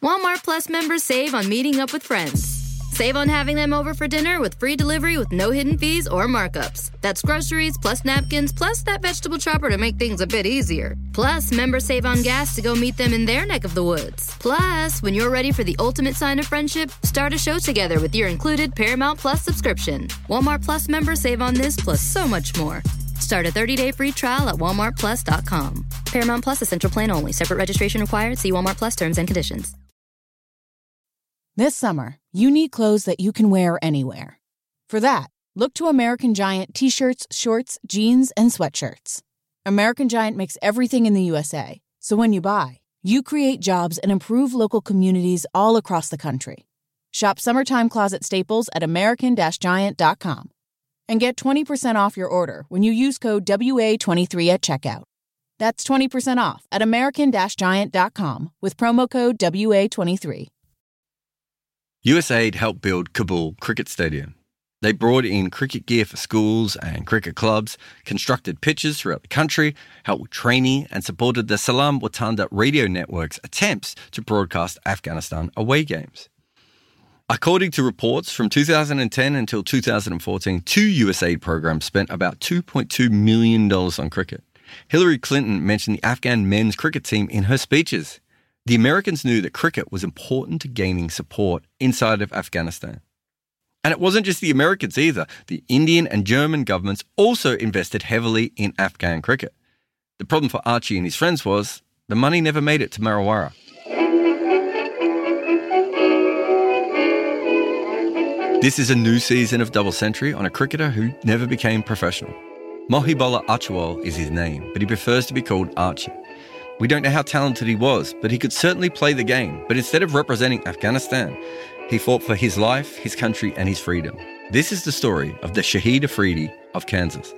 Walmart Plus members save on meeting up with friends. Save on having them over for dinner with free delivery with no hidden fees or markups. That's groceries, plus napkins, plus that vegetable chopper to make things a bit easier. Plus, members save on gas to go meet them in their neck of the woods. Plus, when you're ready for the ultimate sign of friendship, start a show together with your included Paramount Plus subscription. Walmart Plus members save on this plus so much more. Start a 30-day free trial at walmartplus.com. Paramount Plus Essential Plan only. Separate registration required. See Walmart Plus terms and conditions. This summer, you need clothes that you can wear anywhere. For that, look to American Giant t-shirts, shorts, jeans, and sweatshirts. American Giant makes everything in the USA, so when you buy, you create jobs and improve local communities all across the country. Shop summertime closet staples at american-giant.com and get 20% off your order when you use code WA23 at checkout. That's 20% off at american-giant.com with promo code WA23. USAID helped build Kabul Cricket Stadium. They brought in cricket gear for schools and cricket clubs, constructed pitches throughout the country, helped with training, and supported the Salam Watanda radio network's attempts to broadcast Afghanistan away games. According to reports, from 2010 until 2014, two USAID programs spent about $2.2 million on cricket. Hillary Clinton mentioned the Afghan men's cricket team in her speeches. The Americans knew that cricket was important to gaining support inside of Afghanistan. And it wasn't just the Americans either. The Indian and German governments also invested heavily in Afghan cricket. The problem for Archie and his friends was the money never made it to Marwara. This is a new season of Double Century on a cricketer who never became professional. Mohibullah Archewal is his name, but he prefers to be called Archie. We don't know how talented he was, but he could certainly play the game. But instead of representing Afghanistan, he fought for his life, his country, and his freedom. This is the story of the Shahid Afridi of Kansas.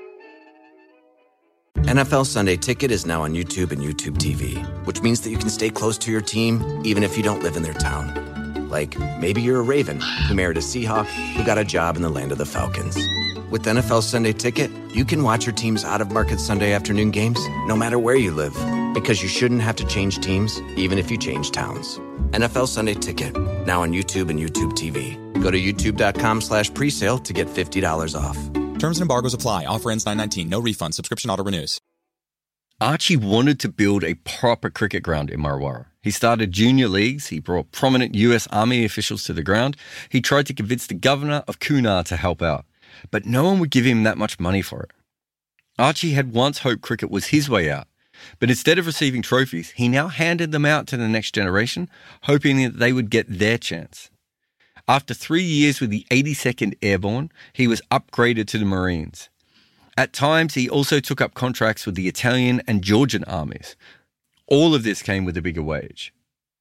NFL Sunday Ticket is now on YouTube and YouTube TV, which means that you can stay close to your team even if you don't live in their town. Like, maybe you're a Raven who married a Seahawk who got a job in the land of the Falcons. With NFL Sunday Ticket, you can watch your team's out-of-market Sunday afternoon games no matter where you live, because you shouldn't have to change teams even if you change towns. NFL Sunday Ticket, now on YouTube and YouTube TV. Go to youtube.com/presale to get $50 off. Terms and embargoes apply. Offer ends 9/19. No refund. Subscription auto renews. Archie wanted to build a proper cricket ground in Marwara. He started junior leagues. He brought prominent US Army officials to the ground. He tried to convince the governor of Kunar to help out, but no one would give him that much money for it. Archie had once hoped cricket was his way out, but instead of receiving trophies, he now handed them out to the next generation, hoping that they would get their chance. After 3 years with the 82nd Airborne, he was upgraded to the Marines. At times, he also took up contracts with the Italian and Georgian armies. All of this came with a bigger wage.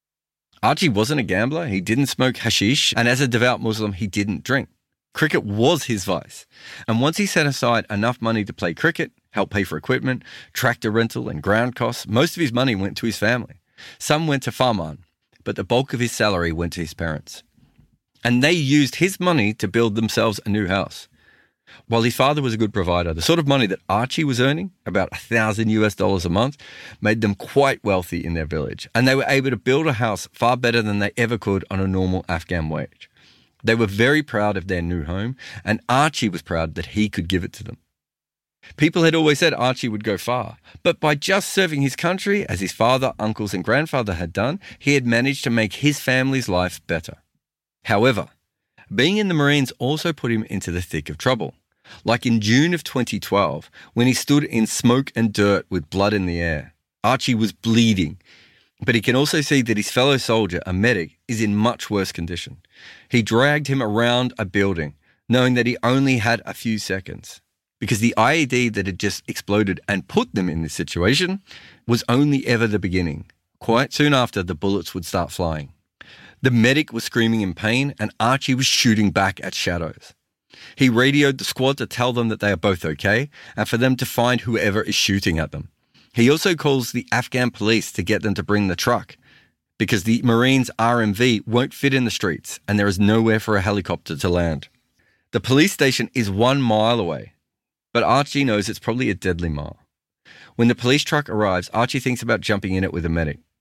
Archie wasn't a gambler, he didn't smoke hashish, and as a devout Muslim, he didn't drink. Cricket was his vice. And once he set aside enough money to play cricket, help pay for equipment, tractor rental and ground costs, most of his money went to his family. Some went to Farman, but the bulk of his salary went to his parents. And they used his money to build themselves a new house. While his father was a good provider, the sort of money that Archie was earning, about $1,000 a month, made them quite wealthy in their village. And they were able to build a house far better than they ever could on a normal Afghan wage. They were very proud of their new home, and Archie was proud that he could give it to them. People had always said Archie would go far, but by just serving his country, as his father, uncles, and grandfather had done, he had managed to make his family's life better. However, being in the Marines also put him into the thick of trouble. Like in June of 2012, when he stood in smoke and dirt with blood in the air. Archie was bleeding, but he can also see that his fellow soldier, a medic, is in much worse condition. He dragged him around a building, knowing that he only had a few seconds, because the IED that had just exploded and put them in this situation was only ever the beginning. Quite soon after, the bullets would start flying. The medic was screaming in pain, and Archie was shooting back at shadows. He radioed the squad to tell them that they are both okay, and for them to find whoever is shooting at them. He also calls the Afghan police to get them to bring the truck, because the Marines' RMV won't fit in the streets, and there is nowhere for a helicopter to land. The police station is 1 mile away, but Archie knows it's probably a deadly mile. When the police truck arrives, Archie thinks about jumping in it with a medic.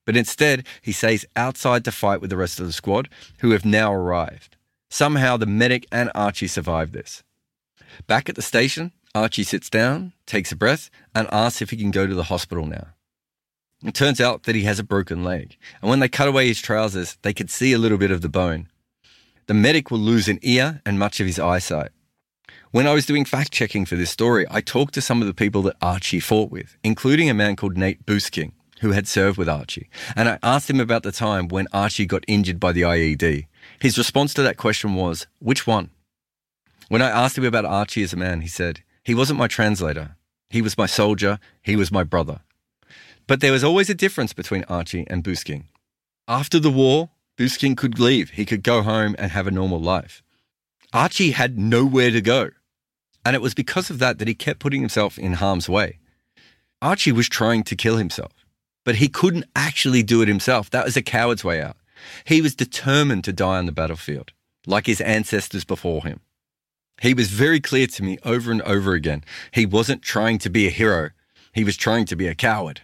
But instead, he stays outside to fight with the rest of the squad, who have now arrived. Somehow, the medic and Archie survive this. Back at the station, Archie sits down, takes a breath, and asks if he can go to the hospital now. It turns out that he has a broken leg, and when they cut away his trousers, they could see a little bit of the bone. The medic will lose an ear and much of his eyesight. When I was doing fact-checking for this story, I talked to some of the people that Archie fought with, including a man called Nate Boosking, who had served with Archie, and I asked him about the time when Archie got injured by the IED. His response to that question was, which one? When I asked him about Archie as a man, he said, he wasn't my translator. He was my soldier. He was my brother. But there was always a difference between Archie and Boosking. After the war, Boosking could leave. He could go home and have a normal life. Archie had nowhere to go. And it was because of that he kept putting himself in harm's way. Archie was trying to kill himself, but he couldn't actually do it himself. That was a coward's way out. He was determined to die on the battlefield, like his ancestors before him. He was very clear to me over and over again. He wasn't trying to be a hero. He was trying to be a coward.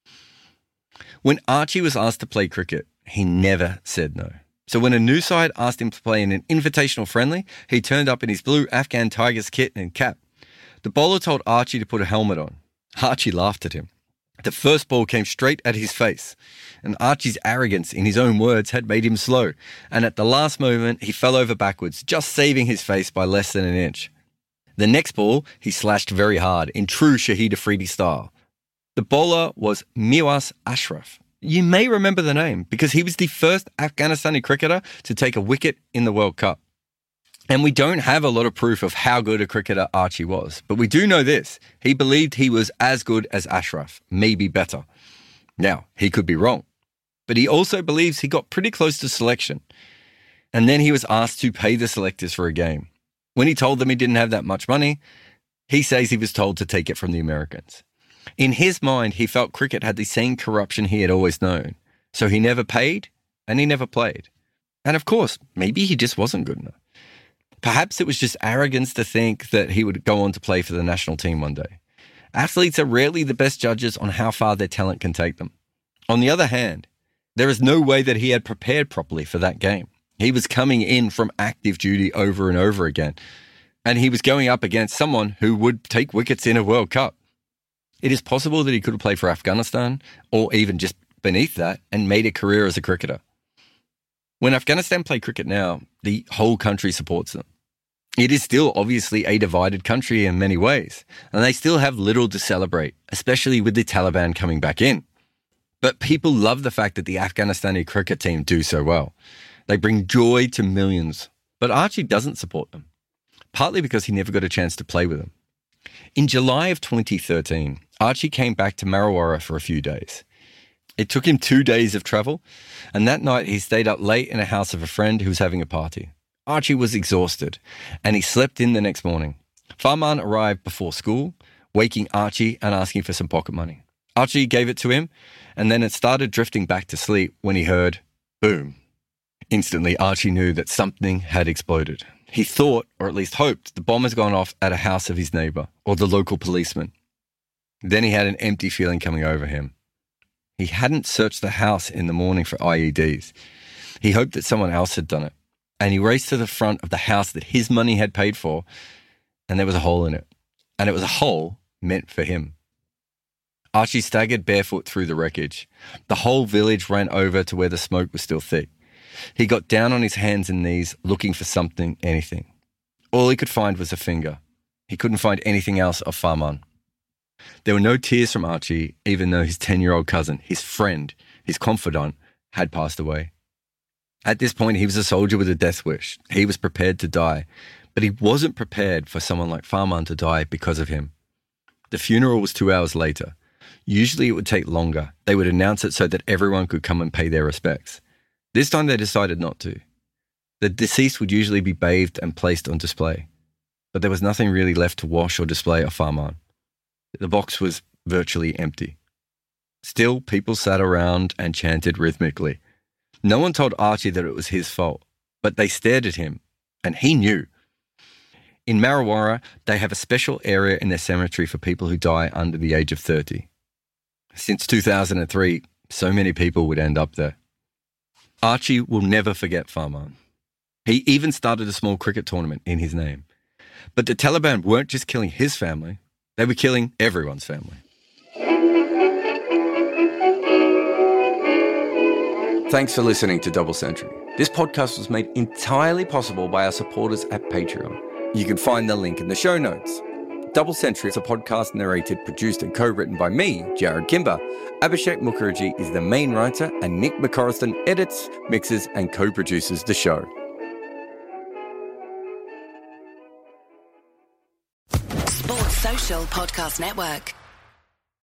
When Archie was asked to play cricket, he never said no. So when a new side asked him to play in an invitational friendly, he turned up in his blue Afghan Tigers kit and cap. The bowler told Archie to put a helmet on. Archie laughed at him. The first ball came straight at his face, and Archie's arrogance, in his own words, had made him slow, and at the last moment, he fell over backwards, just saving his face by less than an inch. The next ball, he slashed very hard, in true Shahid Afridi style. The bowler was Miwas Ashraf. You may remember the name, because he was the first Afghanistani cricketer to take a wicket in the World Cup. And we don't have a lot of proof of how good a cricketer Archie was, but we do know this. He believed he was as good as Ashraf, maybe better. Now, he could be wrong, but he also believes he got pretty close to selection. And then he was asked to pay the selectors for a game. When he told them he didn't have that much money, he says he was told to take it from the Americans. In his mind, he felt cricket had the same corruption he had always known. So he never paid and he never played. And of course, maybe he just wasn't good enough. Perhaps it was just arrogance to think that he would go on to play for the national team one day. Athletes are rarely the best judges on how far their talent can take them. On the other hand, there is no way that he had prepared properly for that game. He was coming in from active duty over and over again, and he was going up against someone who would take wickets in a World Cup. It is possible that he could have played for Afghanistan, or even just beneath that, and made a career as a cricketer. When Afghanistan play cricket now, the whole country supports them. It is still obviously a divided country in many ways, and they still have little to celebrate, especially with the Taliban coming back in. But people love the fact that the Afghanistani cricket team do so well. They bring joy to millions. But Archie doesn't support them, partly because he never got a chance to play with them. In July of 2013, Archie came back to Marwara for a few days. It took him 2 days of travel, and that night he stayed up late in a house of a friend who was having a party. Archie was exhausted, and he slept in the next morning. Farman arrived before school, waking Archie and asking for some pocket money. Archie gave it to him, and then it started drifting back to sleep when he heard, boom. Instantly, Archie knew that something had exploded. He thought, or at least hoped, the bomb had gone off at a house of his neighbour or the local policeman. Then he had an empty feeling coming over him. He hadn't searched the house in the morning for IEDs. He hoped that someone else had done it. And he raced to the front of the house that his money had paid for, and there was a hole in it. And it was a hole meant for him. Archie staggered barefoot through the wreckage. The whole village ran over to where the smoke was still thick. He got down on his hands and knees, looking for something, anything. All he could find was a finger. He couldn't find anything else of Farman. There were no tears from Archie, even though his 10-year-old cousin, his friend, his confidant, had passed away. At this point, he was a soldier with a death wish. He was prepared to die, but he wasn't prepared for someone like Farman to die because of him. The funeral was 2 hours later. Usually it would take longer. They would announce it so that everyone could come and pay their respects. This time they decided not to. The deceased would usually be bathed and placed on display, but there was nothing really left to wash or display of Farman. The box was virtually empty. Still, people sat around and chanted rhythmically. No one told Archie that it was his fault, but they stared at him, and he knew. In Marwara, they have a special area in their cemetery for people who die under the age of 30. Since 2003, So many people would end up there. Archie will never forget Farman. He even started a small cricket tournament in his name. But the Taliban weren't just killing his family, they were killing everyone's family. Thanks for listening to Double Century. This podcast was made entirely possible by our supporters at Patreon. You can find the link in the show notes. Double Century is a podcast narrated, produced and co-written by me, Jared Kimber. Abhishek Mukherjee is the main writer and Nick McCorriston edits, mixes and co-produces the show. Sports Social Podcast Network.